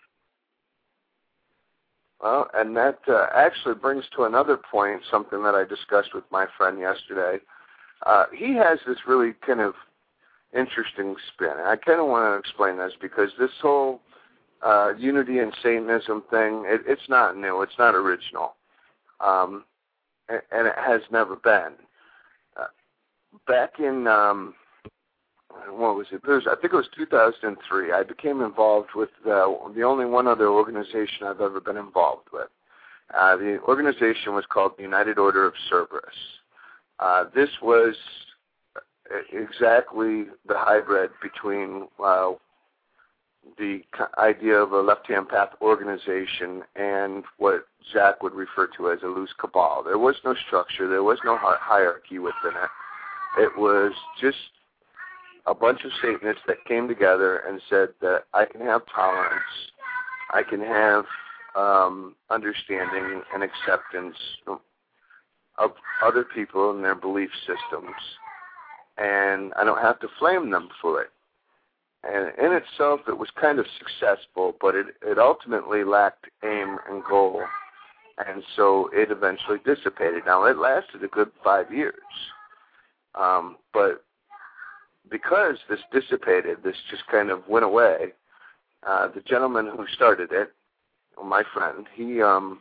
Well, and that uh, actually brings to another point, something that I discussed with my friend yesterday. Uh, he has this really kind of interesting spin. I kind of want to explain this because this whole uh, unity and Satanism thing, it, it's not new. It's not original. Um, and, and it has never been. Uh, back in, um, what was it? it was, I think it was two thousand three. I became involved with uh, the only one other organization I've ever been involved with. Uh, the organization was called the United Order of Cerberus. Uh, this was exactly the hybrid between uh, the idea of a left-hand path organization and what Zach would refer to as a loose cabal. There was no structure. There was no hierarchy within it. It was just a bunch of Satanists that came together and said that I can have tolerance, I can have um, understanding and acceptance of other people and their belief systems, and I don't have to flame them for it. And in itself, it was kind of successful, but it, it ultimately lacked aim and goal, and so it eventually dissipated. Now, it lasted a good five years, um, but because this dissipated, this just kind of went away. Uh, the gentleman who started it, my friend, he um,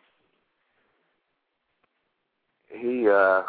he uh,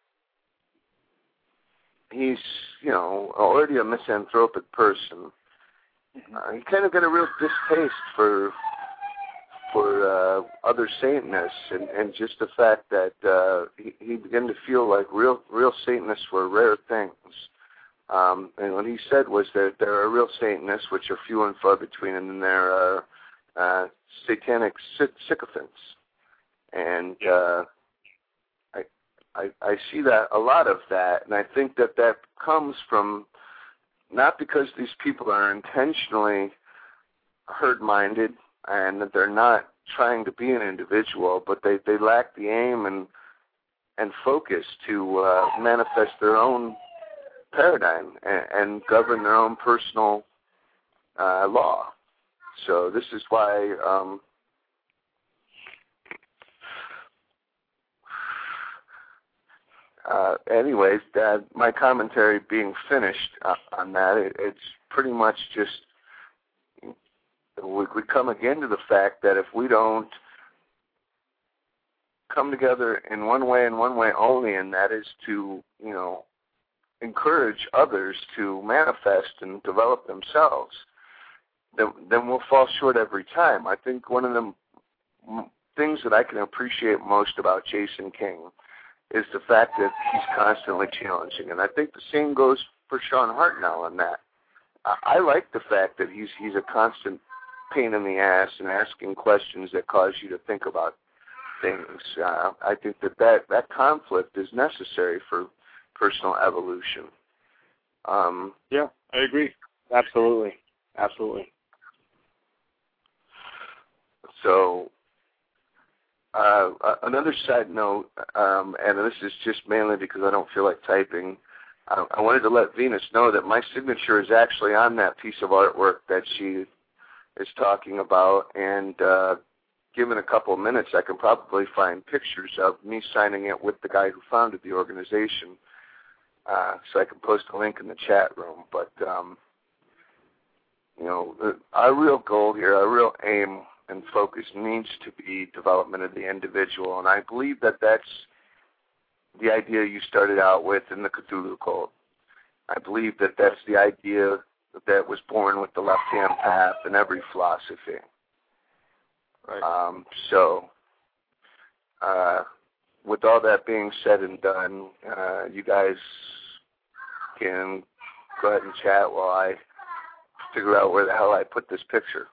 he's you know already a misanthropic person. Uh, he kind of got a real distaste for for uh, other Satanists, and, and just the fact that uh, he, he began to feel like real real Satanists were rare things. Um, and what he said was that there are real Satanists, which are few and far between, and then there are uh, satanic sy- sycophants. And uh, I, I I see that a lot of that, and I think that that comes from not because these people are intentionally herd-minded and that they're not trying to be an individual, but they, they lack the aim and and focus to uh, manifest their own paradigm and, and govern their own personal uh, law. So this is why um, uh, anyways, uh, my commentary being finished uh, on that, it, it's pretty much just we, we come again to the fact that if we don't come together in one way and one way only, and that is to, you know, encourage others to manifest and develop themselves, then, then we'll fall short every time. I think one of the m- things that I can appreciate most about Jason King is the fact that he's constantly challenging, and I think the same goes for Sean Hartnell on that. I, I like the fact that he's he's a constant pain in the ass and asking questions that cause you to think about things. Uh, I think that, that that conflict is necessary for personal evolution. Um, yeah, I agree. Absolutely. Absolutely. So, uh, another side note, um, and this is just mainly because I don't feel like typing, uh, I wanted to let Venus know that my signature is actually on that piece of artwork that she is talking about, and uh, given a couple of minutes, I can probably find pictures of me signing it with the guy who founded the organization. Uh, so I can post a link in the chat room. But, um, you know, our real goal here, our real aim and focus needs to be development of the individual. And I believe that that's the idea you started out with in the Cthulhu Cult. I believe that that's the idea that was born with the left-hand path in every philosophy. Right. Um, so, uh, with all that being said and done, uh, you guys can go ahead and chat while I figure out where the hell I put this picture.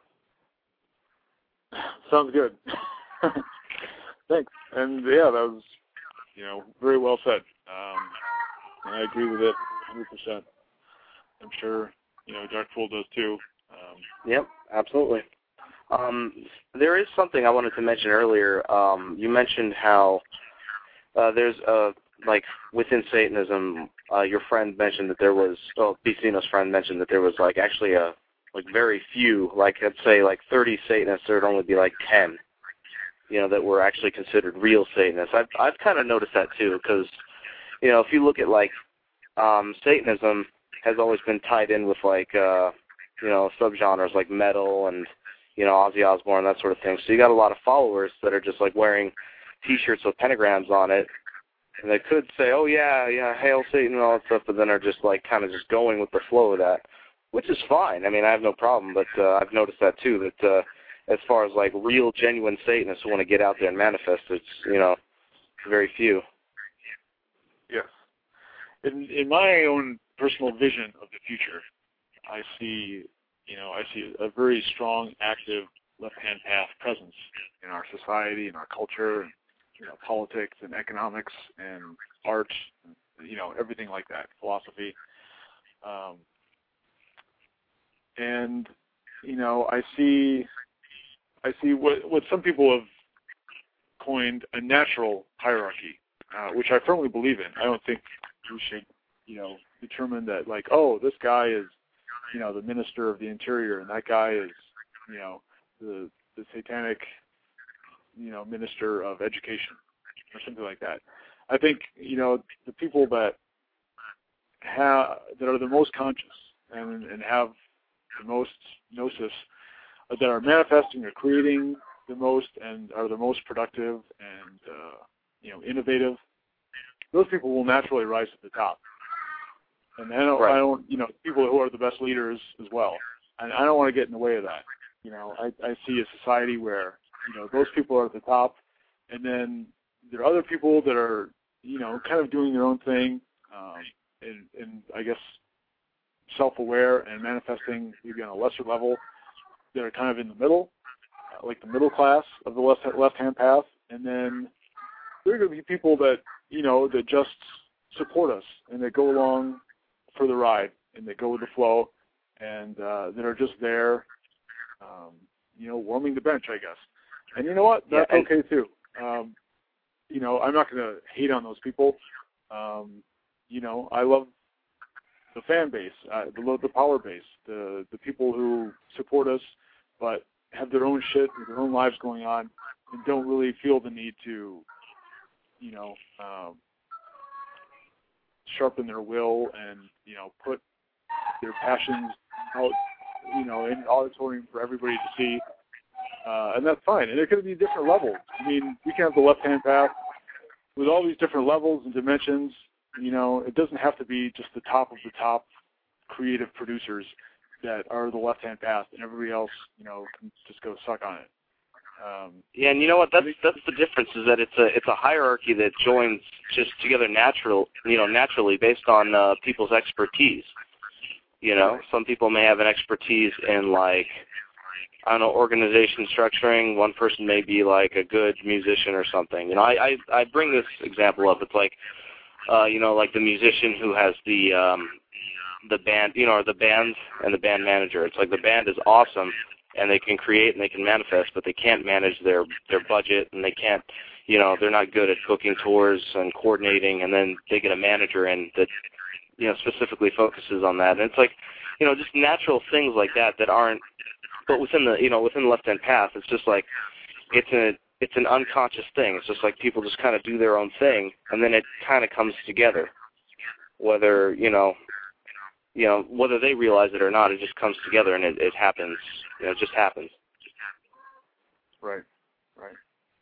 Sounds good. Thanks. And yeah, that was, you know, very well said. Um, and I agree with it one hundred percent. I'm sure, you know, Dark Fool does too. Um, yep, absolutely. Um, there is something I wanted to mention earlier. Um, you mentioned how uh, there's a, like, within Satanism, uh, your friend mentioned that there was, well, Bicino's friend mentioned that there was, like, actually a, like, very few, like, I'd say, like, thirty Satanists, there would only be, like, ten, you know, that were actually considered real Satanists. I've, I've kind of noticed that, too, because, you know, if you look at, like, um, Satanism has always been tied in with, like, uh, you know, subgenres like metal and, you know, Ozzy Osbourne, that sort of thing. So you got a lot of followers that are just, like, wearing T-shirts with pentagrams on it, and they could say, oh, yeah, yeah, hail Satan and all that stuff, but then are just, like, kind of just going with the flow of that, which is fine. I mean, I have no problem, but uh, I've noticed that, too, that uh, as far as, like, real, genuine Satanists who want to get out there and manifest, it's, you know, very few. Yes. In, in my own personal vision of the future, I see, you know, I see a very strong, active left-hand path presence in our society, in our culture, and, you know, politics and economics and art, and, you know, everything like that, philosophy. Um, and, you know, I see, I see what what some people have coined a natural hierarchy, uh, which I firmly believe in. I don't think we should, you know, determine that, like, oh, this guy is, you know, the minister of the interior, and that guy is, you know, the the satanic, you know, minister of education, or something like that. I think, you know, the people that have that are the most conscious and and have the most gnosis, uh, that are manifesting or creating the most and are the most productive and uh, you know innovative. Those people will naturally rise to the top. And I don't, right. I don't, you know, people who are the best leaders as well. And I don't want to get in the way of that. You know, I, I see a society where, you know, those people are at the top, and then there are other people that are, you know, kind of doing their own thing, um, and, and I guess self-aware and manifesting maybe on a lesser level that are kind of in the middle, uh, like the middle class of the left, left-hand path. And then there are going to be people that, you know, that just support us and that go along for the ride and that go with the flow and uh, that are just there, um, you know, warming the bench, I guess. And you know what? That's yeah, okay too. Um, you know, I'm not going to hate on those people. Um, you know, I love the fan base, I love the power base, the the people who support us, but have their own shit, their own lives going on, and don't really feel the need to, you know, um, sharpen their will and, you know, put their passions out, you know, in auditorium for everybody to see. Uh, and that's fine. And it could be different levels. I mean, we can have the left-hand path with all these different levels and dimensions. You know, it doesn't have to be just the top of the top creative producers that are the left-hand path, and everybody else, you know, can just go suck on it. Um, yeah, and you know what? That's that's the difference, is that it's a it's a hierarchy that joins just together natural, you know, naturally based on uh, people's expertise. You know, some people may have an expertise in, like, I don't know, organization structuring. One person may be like a good musician or something. You know, I I, I bring this example up. It's like, uh, you know, like the musician who has the um, the band, you know, or the band and the band manager. It's like the band is awesome, and they can create and they can manifest, but they can't manage their, their budget, and they can't, you know, they're not good at booking tours and coordinating, and then they get a manager in that, you know, specifically focuses on that. And it's like, you know, just natural things like that that aren't, but within the, you know, within the left-hand path, it's just like, it's a, it's an unconscious thing. It's just like people just kind of do their own thing, and then it kind of comes together, whether, you know, you know, whether they realize it or not, it just comes together and it, it happens. You know, it just happens. Right, right.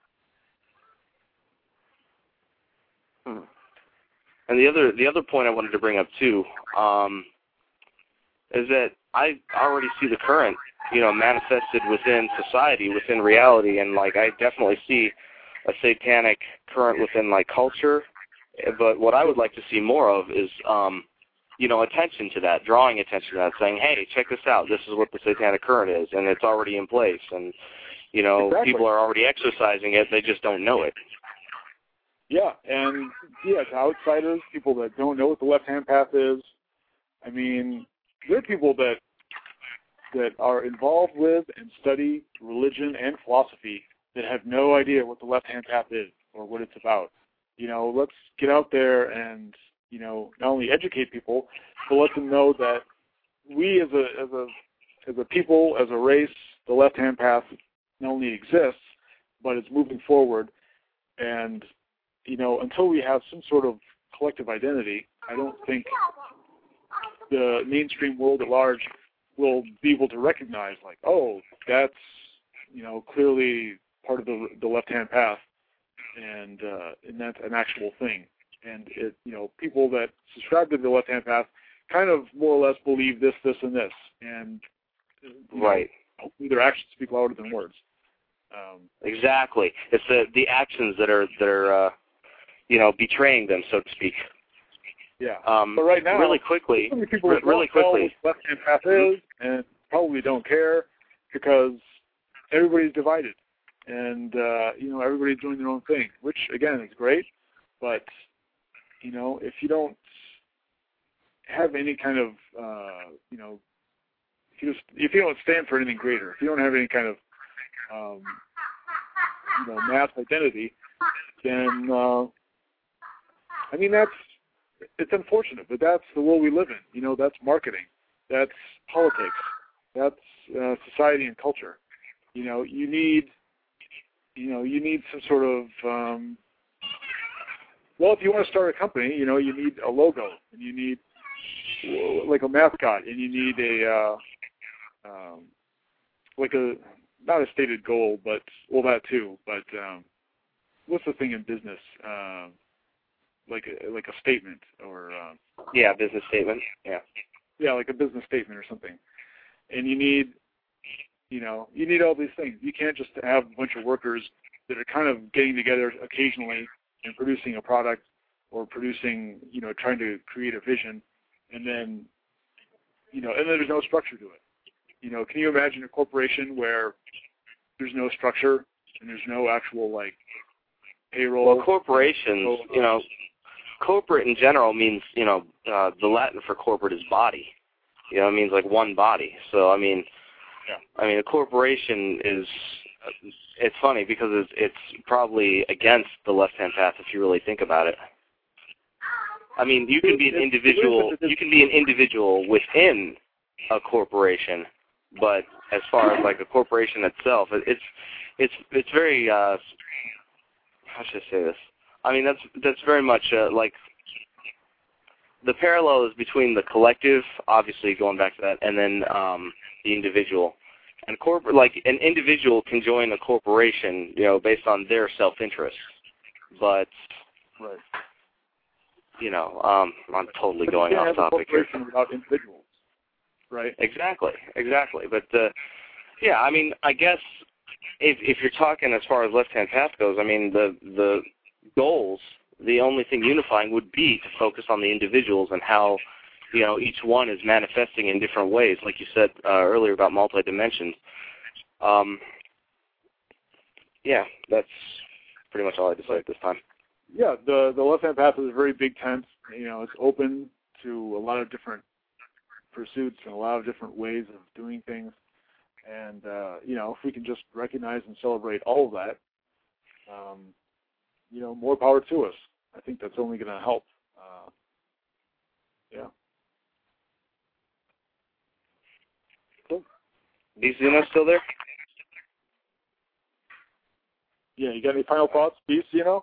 Hmm. And the other the other point I wanted to bring up too um, is that I already see the current, you know, manifested within society, within reality, and like I definitely see a satanic current within like culture. But what I would like to see more of is um, you know, attention to that, drawing attention to that, saying, hey, check this out. This is what the satanic current is, and it's already in place. And, you know, exactly. People are already exercising it. They just don't know it. Yeah, and, yeah, to outsiders, people that don't know what the left-hand path is, I mean, there are people that that are involved with and study religion and philosophy that have no idea what the left-hand path is or what it's about. You know, let's get out there and, you know, not only educate people, but let them know that we as a as a as a people, as a race, the left-hand path not only exists, but it's moving forward. And, you know, until we have some sort of collective identity, I don't think the mainstream world at large will be able to recognize, like, oh, that's, you know, clearly part of the the left-hand path, and uh, and that's an actual thing. And, it, you know, people that subscribe to the left-hand path kind of more or less believe this, this, and this. And, right. know, hopefully their actions speak louder than words. Um, exactly. It's the the actions that are, that are uh, you know, betraying them, so to speak. Yeah. Um, but right now, really quickly, many people r- really quickly, what left-hand path is and probably don't care because everybody's divided. And, uh, you know, everybody's doing their own thing, which, again, is great. But, you know, if you don't have any kind of, uh, you know, if you, just, if you don't stand for anything greater, if you don't have any kind of, um, you know, mass identity, then, uh, I mean, that's, it's unfortunate, but that's the world we live in. You know, that's marketing. That's politics. That's uh, society and culture. You know, you need, you know, you need some sort of, um, well, if you want to start a company, you know, you need a logo, and you need, like a mascot, and you need a uh, um, like a not a stated goal, but well that too. But um, what's the thing in business? Um, like a, like a statement or uh, yeah, business statement. Yeah, yeah, like a business statement or something. And you need, you know, you need all these things. You can't just have a bunch of workers that are kind of getting together occasionally and producing a product or producing, you know, trying to create a vision, and then, you know, and then there's no structure to it. You know, can you imagine a corporation where there's no structure and there's no actual, like, payroll? Well, corporations, you know, corporate in general means, you know, uh, the Latin for corporate is body. You know, it means like one body. So, I mean, yeah. I mean, a corporation is, it's funny because it's, it's probably against the left-hand path if you really think about it. I mean, you can be an individual, you can be an individual within a corporation, but as far as like a corporation itself, it's, it's, it's very, uh, how should I say this? I mean, that's, that's very much uh, like, the parallel is between the collective, obviously going back to that, and then um, the individual. And corporate, like an individual can join a corporation, you know, based on their self-interest. But, right. you know, um, I'm totally but going you can't off have a topic here. corporation without individuals, right? Exactly, exactly. But uh, yeah, I mean, I guess if if you're talking as far as left-hand path goes, I mean, the the goals. The only thing unifying would be to focus on the individuals and how, you know, each one is manifesting in different ways, like you said uh, earlier about multi-dimensions. Um, yeah, that's pretty much all I had to say at this time. Yeah, the the left-hand path is a very big tent. You know, it's open to a lot of different pursuits and a lot of different ways of doing things. And, uh, you know, if we can just recognize and celebrate all of that, um, you know, more power to us. I think that's only going to help. Uh, yeah. Cool. B C, you still there? Yeah, you got any final thoughts, Beast, you know?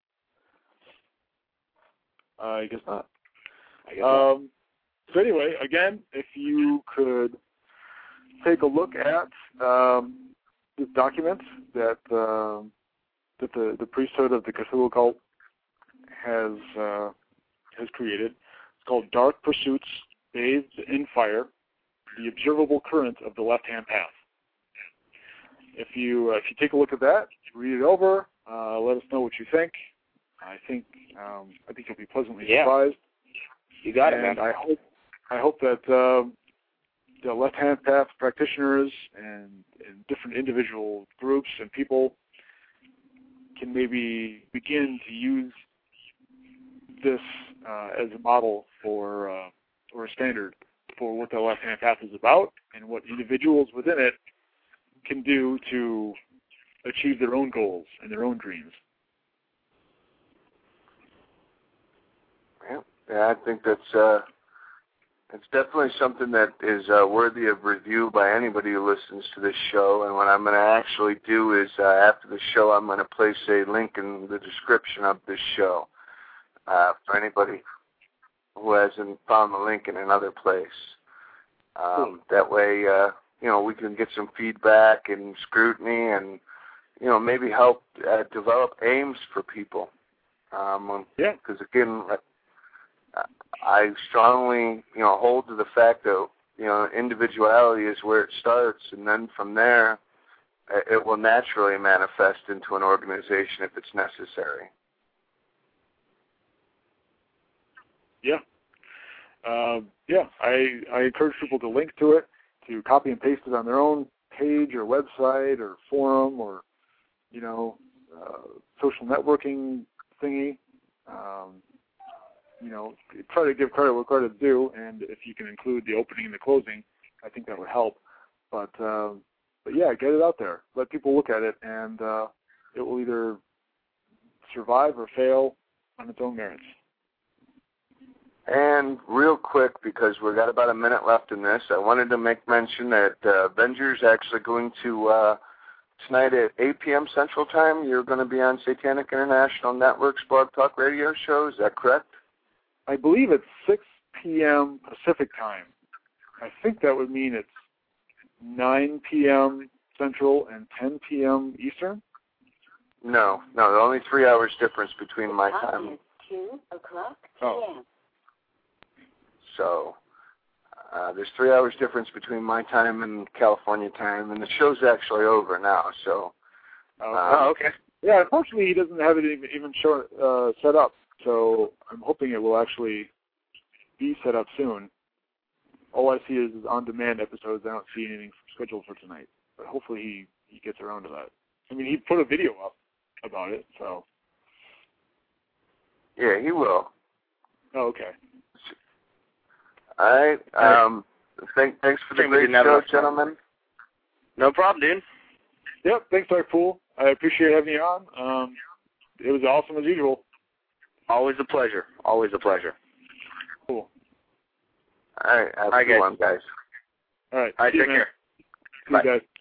Uh, I guess not. I guess um, not. So anyway, again, if you could take a look at um, this document that um, that the, the priesthood of the Cthulhu cult has uh, has created. It's called Dark Pursuits Bathed in Fire, the Observable Current of the Left-Hand Path. If you uh, if you take a look at that, read it over, uh, let us know what you think. I think um, I think you'll be pleasantly yeah. surprised. You got and it, man. I hope I hope that uh, the Left-Hand Path practitioners and, and different individual groups and people can maybe begin to use this uh, as a model for uh, or a standard for what the left-hand path is about and what individuals within it can do to achieve their own goals and their own dreams. Yeah, yeah I think that's uh, it's definitely something that is uh, worthy of review by anybody who listens to this show. And what I'm going to actually do is, uh, after the show, I'm going to place a link in the description of this show uh, for anybody who hasn't found the link in another place. Um, that way, uh, you know, we can get some feedback and scrutiny and, you know, maybe help uh, develop aims for people. Um, yeah. Because, again, I strongly, you know, hold to the fact that, you know, individuality is where it starts, and then from there, it will naturally manifest into an organization if it's necessary. Yeah. Uh, yeah, I, I encourage people to link to it, to copy and paste it on their own page or website or forum or, you know, uh, social networking thingy. Um, you know, try to give credit where credit's due, and if you can include the opening and the closing, I think that would help. But, um, but yeah, get it out there. Let people look at it, and uh, it will either survive or fail on its own merits. And real quick, because we've got about a minute left in this, I wanted to make mention that uh, Venger's actually going to, uh, tonight at eight p.m. Central Time, you're going to be on Satanic International Network's Blog Talk Radio show. Is that correct? I believe it's six p.m. Pacific time. I think that would mean it's nine p.m. Central and ten p.m. Eastern. No, no, the only three hours difference between my time. Two o'clock Oh. p.m. So uh, there's three hours difference between my time and California time, and the show's actually over now. So. Oh, um, Oh, okay. Yeah, unfortunately, he doesn't have it even, even show, uh, set up. So I'm hoping it will actually be set up soon. All I see is on-demand episodes. I don't see anything scheduled for tonight. But hopefully he, he gets around to that. I mean, he put a video up about it, so. Yeah, he will. Oh, okay. All right. Um, thank, thanks for the Think we great didn't have show, enough time. gentlemen. No problem, dude. Yep, thanks, Dark Pool. I appreciate having you on. Um, it was awesome as usual. Always a pleasure. Always a pleasure. Cool. All right. Have All a right, good guys. one, guys. All right. All right, See you, take man. care. See you Bye. guys.